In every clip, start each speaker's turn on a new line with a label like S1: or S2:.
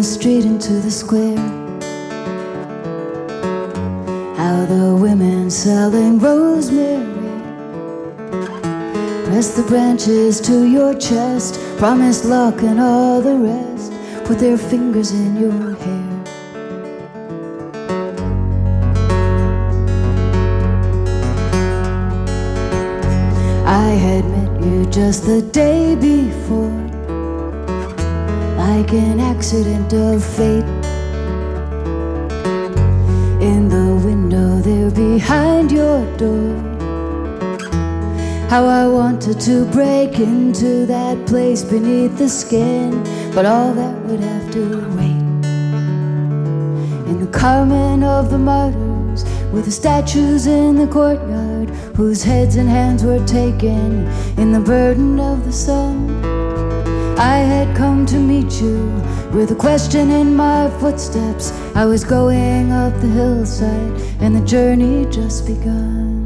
S1: street into the square. How the women selling rosemary press the branches to your chest, promise luck and all the rest, put their fingers in your hair. I had met you just the day before, like an accident of fate. In the window there behind your door, how I wanted to break into that place beneath the skin, but all that would have to wait. In the Carmen of the Martyrs, with the statues in the courtyard, whose heads and hands were taken in the burden of the sun, I had come to meet you with a question in my footsteps. I was going up the hillside and the journey just begun.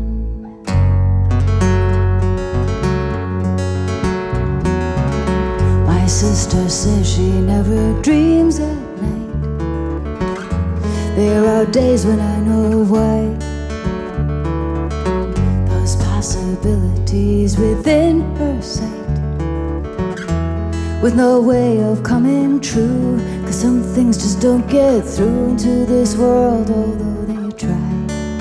S1: My sister says she never dreams at night. There are days when I know why. Those possibilities within her sight, with no way of coming true, 'cause some things just don't get through into this world, although they try.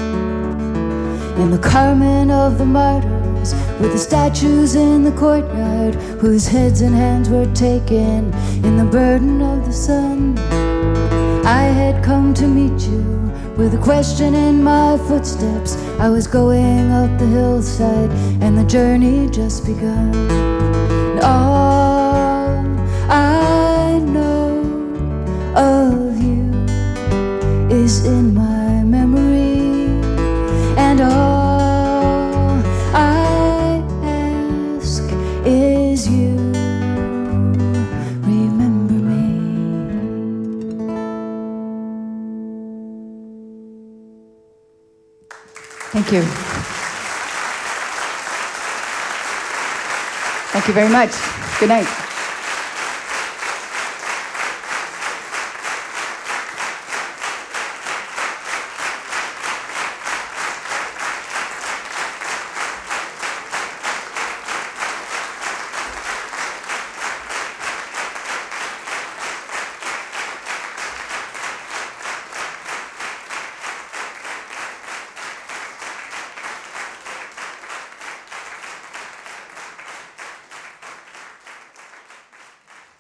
S1: In the Carmen of the Martyrs, with the statues in the courtyard, whose heads and hands were taken in the burden of the sun, I had come to meet you with a question in my footsteps. I was going up the hillside and the journey just begun. And all I know of you is in my memory, and all I ask is you remember me. Thank you. Thank you very much. Good night.